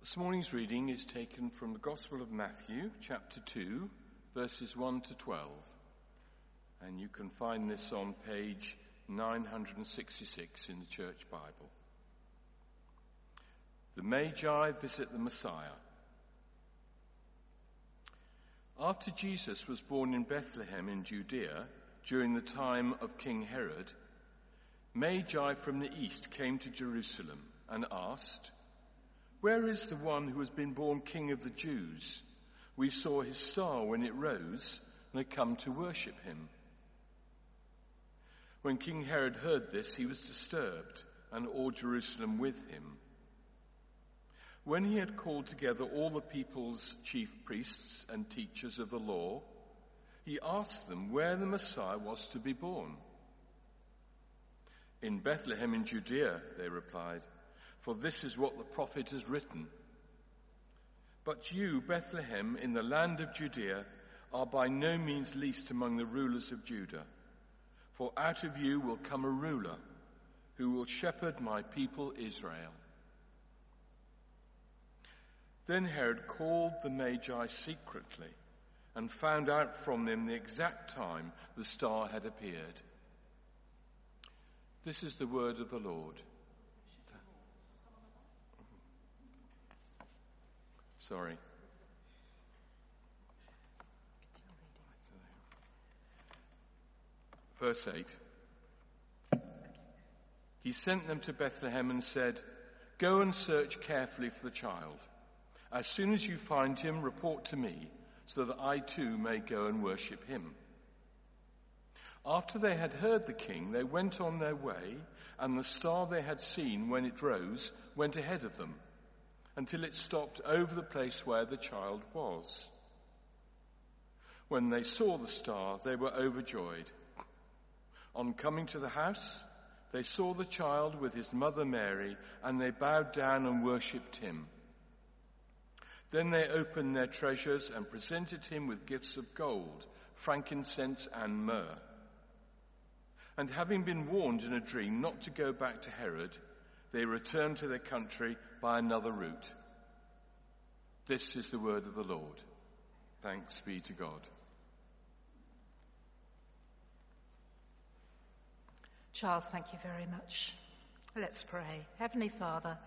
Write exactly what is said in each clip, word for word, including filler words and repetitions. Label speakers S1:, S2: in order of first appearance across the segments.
S1: This morning's reading is taken from the Gospel of Matthew, chapter two, verses one to twelve. And you can find this on page nine hundred sixty-six in the Church Bible. The Magi visit the Messiah. After Jesus was born in Bethlehem in Judea, during the time of King Herod, Magi from the east came to Jerusalem and asked, "Where is the one who has been born King of the Jews? We saw his star when it rose and had come to worship him." When King Herod heard this, he was disturbed, and all Jerusalem with him. When he had called together all the people's chief priests and teachers of the law, he asked them where the Messiah was to be born. "In Bethlehem in Judea," they replied, "for this is what the prophet has written. But you, Bethlehem, in the land of Judea, are by no means least among the rulers of Judah. For out of you will come a ruler who will shepherd my people Israel." Then Herod called the Magi secretly and found out from them the exact time the star had appeared. This is the word of the Lord. Sorry. Verse eight. He sent them to Bethlehem and said, "Go and search carefully for the child. As soon as you find him, report to me, so that I too may go and worship him." After they had heard the king, they went on their way, and the star they had seen when it rose went ahead of them, until it stopped over the place where the child was. When they saw the star, they were overjoyed. On coming to the house, they saw the child with his mother Mary, and they bowed down and worshipped him. Then they opened their treasures and presented him with gifts of gold, frankincense, and myrrh. And having been warned in a dream not to go back to Herod, they returned to their country by another route. This is the word of the Lord. Thanks be to God.
S2: Charles, thank you very much. Let's pray. Heavenly Father,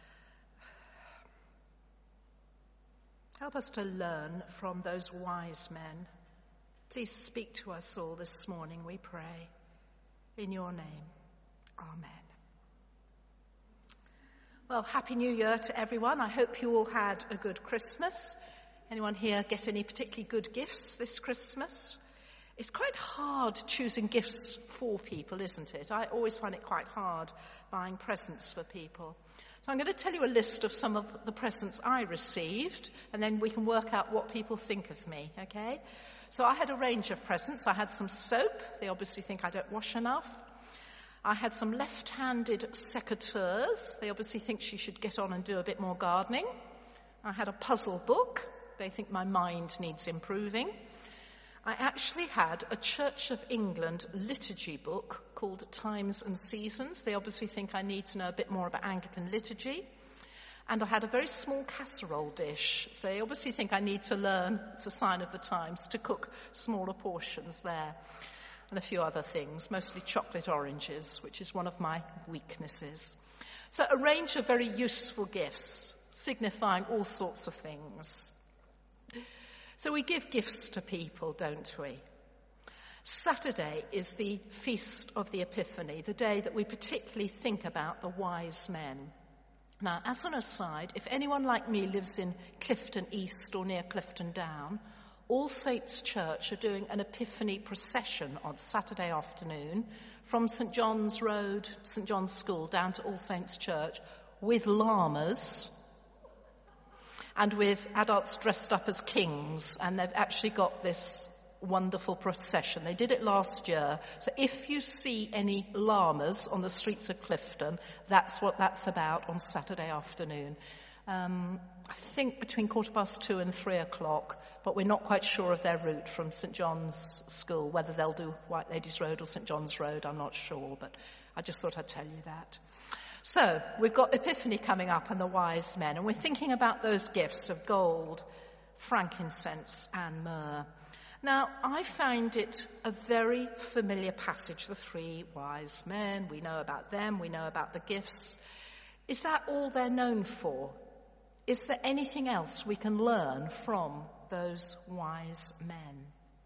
S2: help us to learn from those wise men. Please speak to us all this morning, we pray. In your name, amen. Well, Happy New Year to everyone. I hope you all had a good Christmas. Anyone here get any particularly good gifts this Christmas? It's quite hard choosing gifts for people, isn't it? I always find it quite hard buying presents for people. So I'm going to tell you a list of some of the presents I received, and then we can work out what people think of me, okay? So I had a range of presents. I had some soap. They obviously think I don't wash enough. I had some left-handed secateurs. They obviously think she should get on and do a bit more gardening. I had a puzzle book. They think my mind needs improving. I actually had a Church of England liturgy book called Times and Seasons. They obviously think I need to know a bit more about Anglican liturgy. And I had a very small casserole dish. So they obviously think I need to learn, it's a sign of the times, to cook smaller portions there. And a few other things, mostly chocolate oranges, which is one of my weaknesses. So a range of very useful gifts, signifying all sorts of things. So we give gifts to people, don't we? Saturday is the Feast of the Epiphany, the day that we particularly think about the wise men. Now, as an aside, if anyone like me lives in Clifton East or near Clifton Down, All Saints Church are doing an Epiphany procession on Saturday afternoon from St John's Road, St John's School, down to All Saints Church with llamas and with adults dressed up as kings. And they've actually got this wonderful procession. They did it last year. So if you see any llamas on the streets of Clifton, that's what that's about on Saturday afternoon. Um, I think between quarter past two and three o'clock, but we're not quite sure of their route from St John's School, whether they'll do White Ladies Road or St John's Road, I'm not sure, but I just thought I'd tell you that. So, we've got Epiphany coming up and the wise men, and we're thinking about those gifts of gold, frankincense, and myrrh. Now, I find it a very familiar passage, the three wise men. We know about them, we know about the gifts. Is that all they're known for? Is there anything else we can learn from those wise men?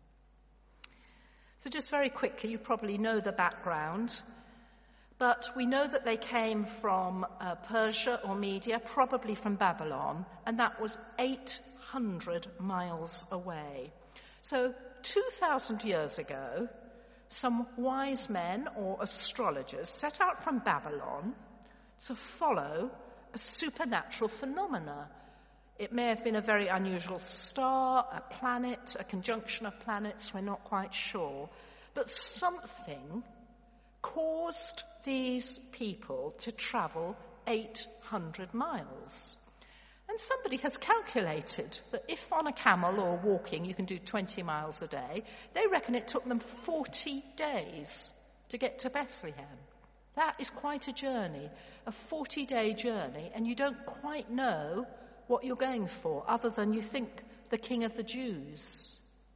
S2: So just very quickly, you probably know the background. But we know that they came from uh, Persia or Media, probably from Babylon, and that was eight hundred miles away. So two thousand years ago, some wise men or astrologers set out from Babylon to follow a supernatural phenomena. It may have been a very unusual star, a planet, a conjunction of planets, we're not quite sure. But something caused these people to travel eight hundred miles. And somebody has calculated that if on a camel or walking you can do twenty miles a day, they reckon it took them forty days to get to Bethlehem. That is quite a journey, a forty-day journey, and you don't quite know what you're going for, other than you think the King of the Jews.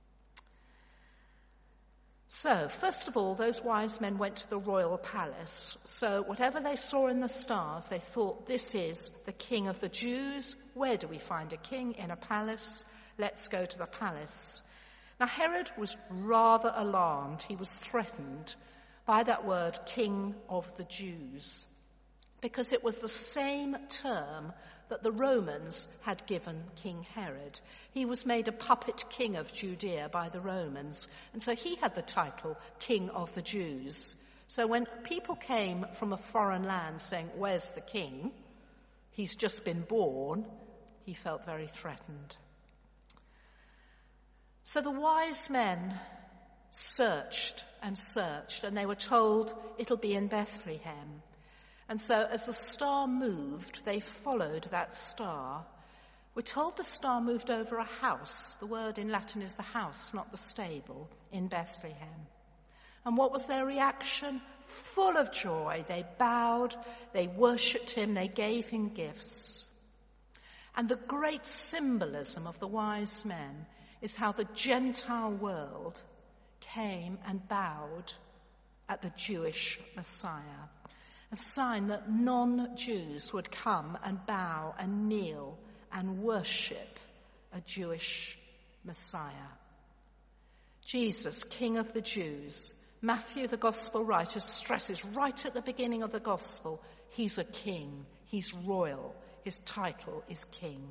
S2: So, first of all, those wise men went to the royal palace. So whatever they saw in the stars, they thought, this is the King of the Jews. Where do we find a king? In a palace. Let's go to the palace. Now, Herod was rather alarmed. He was threatened by that word, King of the Jews, because it was the same term that the Romans had given King Herod. He was made a puppet king of Judea by the Romans, and so he had the title King of the Jews. So when people came from a foreign land saying, where's the king? He's just been born, he felt very threatened. So the wise men searched and searched, and they were told it'll be in Bethlehem. And so as the star moved, they followed that star. We're told the star moved over a house. The word in Latin is the house, not the stable, in Bethlehem. And what was their reaction? Full of joy. They bowed, they worshipped him, they gave him gifts. And the great symbolism of the wise men is how the Gentile world came and bowed at the Jewish Messiah. A sign that non-Jews would come and bow and kneel and worship a Jewish Messiah. Jesus, King of the Jews. Matthew, the Gospel writer, stresses right at the beginning of the Gospel, he's a king, he's royal, his title is king.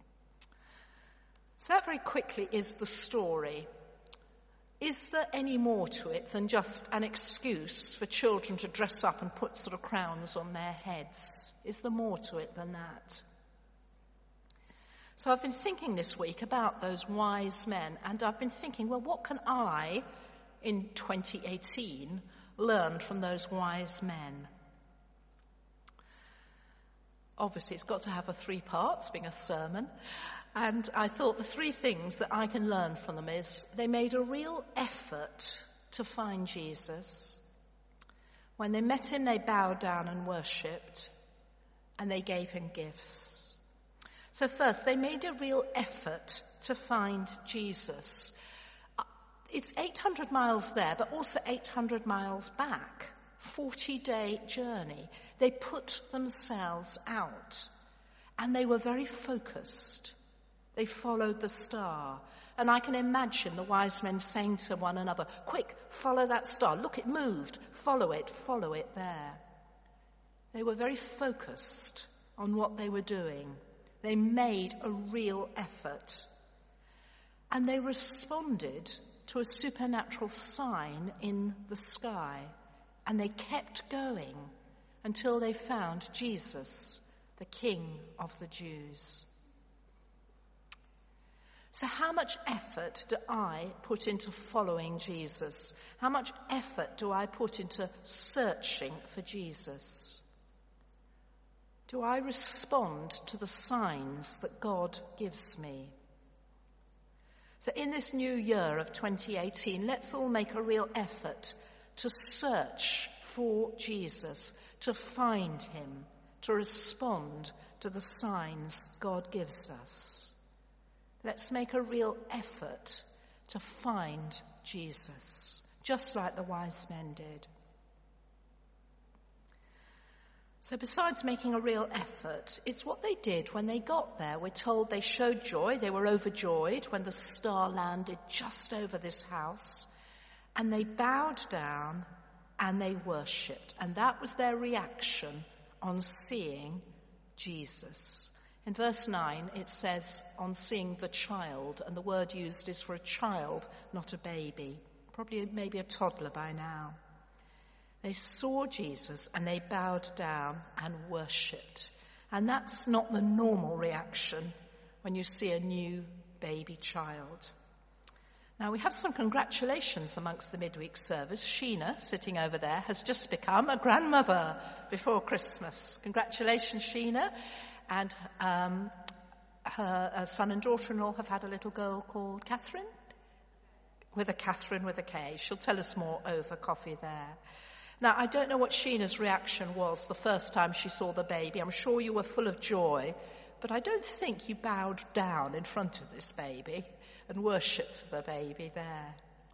S2: So that very quickly is the story. Is there any more to it than just an excuse for children to dress up and put sort of crowns on their heads? Is there more to it than that? So I've been thinking this week about those wise men, and I've been thinking, well, what can I, in twenty eighteen, learn from those wise men? Obviously, it's got to have a three parts, being a sermon. And I thought the three things that I can learn from them is they made a real effort to find Jesus. When they met him, they bowed down and worshipped, and they gave him gifts. So first, they made a real effort to find Jesus. It's eight hundred miles there, but also eight hundred miles back. forty-day journey. They put themselves out, and they were very focused. They followed the star. And I can imagine the wise men saying to one another, quick, follow that star. Look, it moved. Follow it, follow it there. They were very focused on what they were doing. They made a real effort. And they responded to a supernatural sign in the sky. And they kept going until they found Jesus, the King of the Jews. So how much effort do I put into following Jesus? How much effort do I put into searching for Jesus? Do I respond to the signs that God gives me? So in this new year of twenty eighteen, let's all make a real effort to search for Jesus, to find him, to respond to the signs God gives us. Let's make a real effort to find Jesus, just like the wise men did. So besides making a real effort, it's what they did when they got there. We're told they showed joy. They were overjoyed when the star landed just over this house. And they bowed down and they worshipped. And that was their reaction on seeing Jesus. In verse nine, it says, on seeing the child. And the word used is for a child, not a baby. Probably maybe a toddler by now. They saw Jesus and they bowed down and worshipped. And that's not the normal reaction when you see a new baby child. Now we have some congratulations amongst the midweek service. Sheena, sitting over there, has just become a grandmother before Christmas. Congratulations, Sheena. And um, her uh, son and daughter-in-law have had a little girl called Catherine, with a Catherine with a K. She'll tell us more over coffee there. Now, I don't know what Sheena's reaction was the first time she saw the baby. I'm sure you were full of joy, but I don't think you bowed down in front of this baby and worshipped the baby there.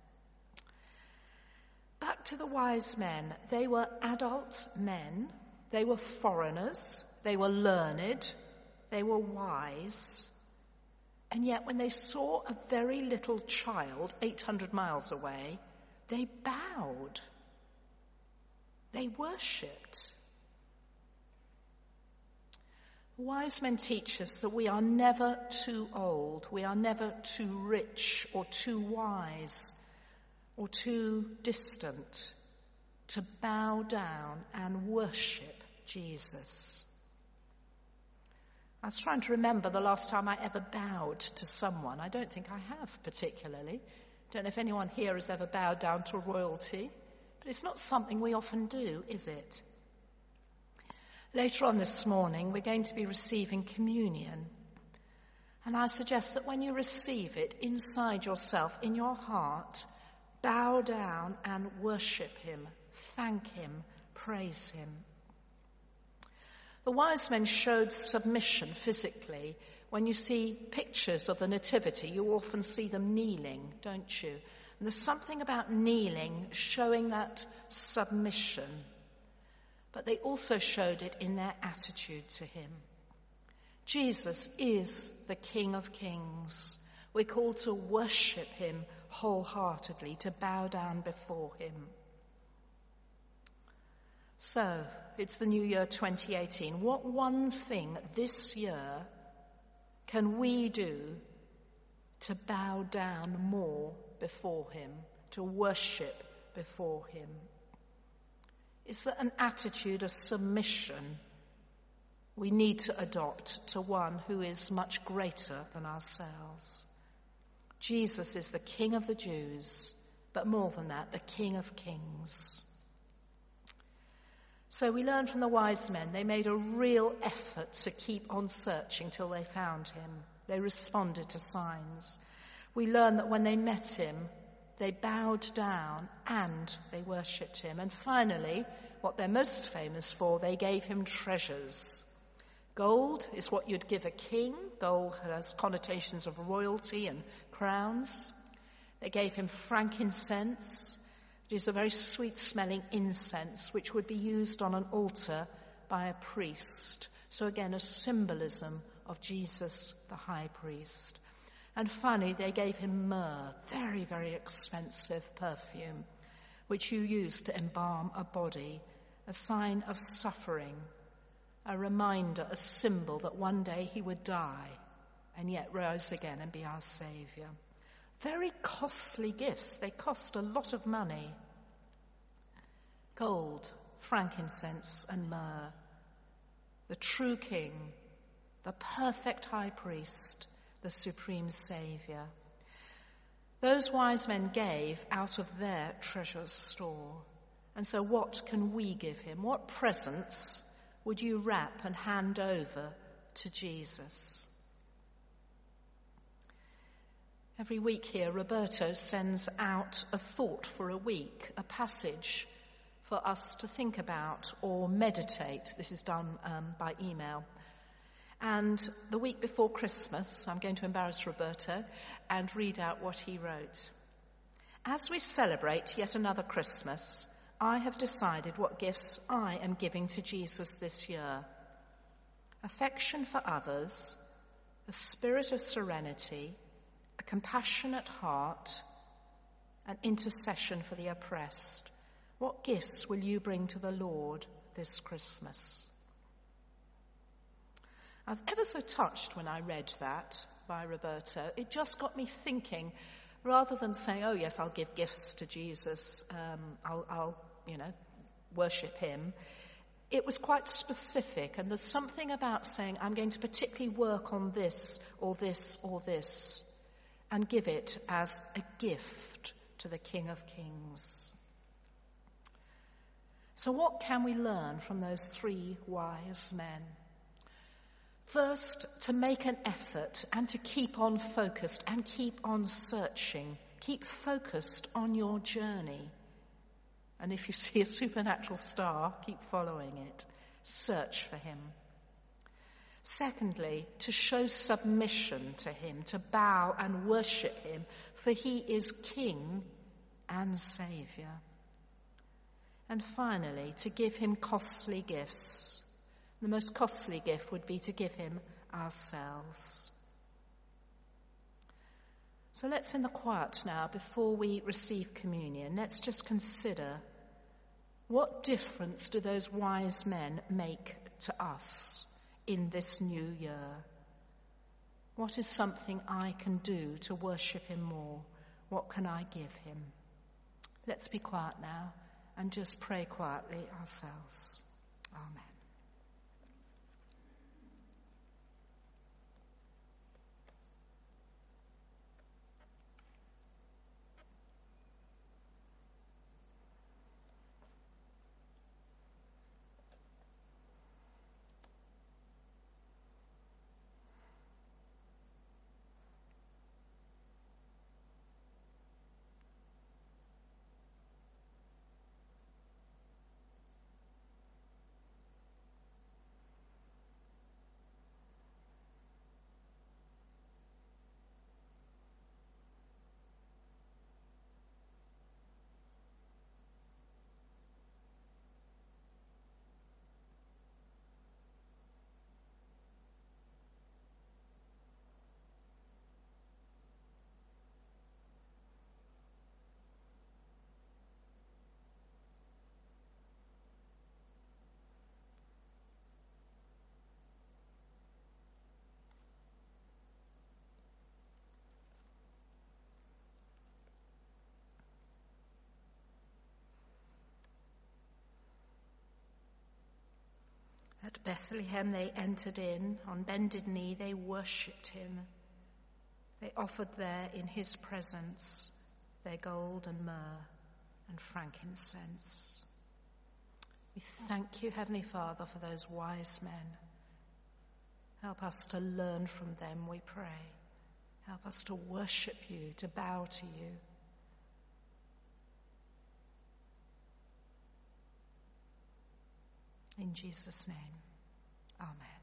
S2: Back to the wise men. They were adult men. They were foreigners. They were learned. They were wise. And yet when they saw a very little child eight hundred miles away, they bowed. They worshipped. Wise men teach us that we are never too old, we are never too rich or too wise or too distant to bow down and worship Jesus. I was trying to remember the last time I ever bowed to someone. I don't think I have particularly. Don't know if anyone here has ever bowed down to royalty. But it's not something we often do, is it? Later on this morning, we're going to be receiving communion. And I suggest that when you receive it inside yourself, in your heart, bow down and worship him, thank him, praise him. The wise men showed submission physically. When you see pictures of the Nativity, you often see them kneeling, don't you? And there's something about kneeling showing that submission. But they also showed it in their attitude to him. Jesus is the King of Kings. We're called to worship him wholeheartedly, to bow down before him. So, it's the new year twenty eighteen. What one thing this year can we do to bow down more before him, to worship before him? Is there an attitude of submission we need to adopt to one who is much greater than ourselves? Jesus is the King of the Jews, but more than that, the King of Kings. So we learn from the wise men, they made a real effort to keep on searching till they found him. They responded to signs. We learn that when they met him, they bowed down and they worshipped him. And finally, what they're most famous for, they gave him treasures. Gold is what you'd give a king. Gold has connotations of royalty and crowns. They gave him frankincense, which is a very sweet-smelling incense, which would be used on an altar by a priest. So again, a symbolism of Jesus, the high priest. And finally, they gave him myrrh, very, very expensive perfume, which you use to embalm a body, a sign of suffering, a reminder, a symbol that one day he would die and yet rise again and be our Saviour. Very costly gifts. They cost a lot of money. Gold, frankincense and myrrh. The true King, the perfect high priest, the supreme Saviour. Those wise men gave out of their treasure store. And so what can we give him? What presents would you wrap and hand over to Jesus? Every week here, Roberto sends out a thought for a week, a passage for us to think about or meditate. This is done um, by email. And the week before Christmas, I'm going to embarrass Roberto and read out what he wrote. As we celebrate yet another Christmas, I have decided what gifts I am giving to Jesus this year. Affection for others, a spirit of serenity, a compassionate heart, an intercession for the oppressed. What gifts will you bring to the Lord this Christmas? I was ever so touched when I read that by Roberto. It just got me thinking, rather than saying, oh yes, I'll give gifts to Jesus, um, I'll, I'll, you know, worship him. It was quite specific, and there's something about saying, I'm going to particularly work on this or this or this, and give it as a gift to the King of Kings. So what can we learn from those three wise men? First, to make an effort and to keep on focused and keep on searching. Keep focused on your journey. And if you see a supernatural star, keep following it. Search for him. Secondly, to show submission to him, to bow and worship him, for he is King and Saviour. And finally, to give him costly gifts. The most costly gift would be to give him ourselves. So let's, in the quiet now, before we receive communion, let's just consider, what difference do those wise men make to us in this new year? What is something I can do to worship him more? What can I give him? Let's be quiet now and just pray quietly ourselves. Amen. At Bethlehem they entered in, on bended knee they worshipped him. They offered there in his presence their gold and myrrh and frankincense. We thank you, Heavenly Father, for those wise men. Help us to learn from them, we pray. Help us to worship you, to bow to you. In Jesus' name, amen.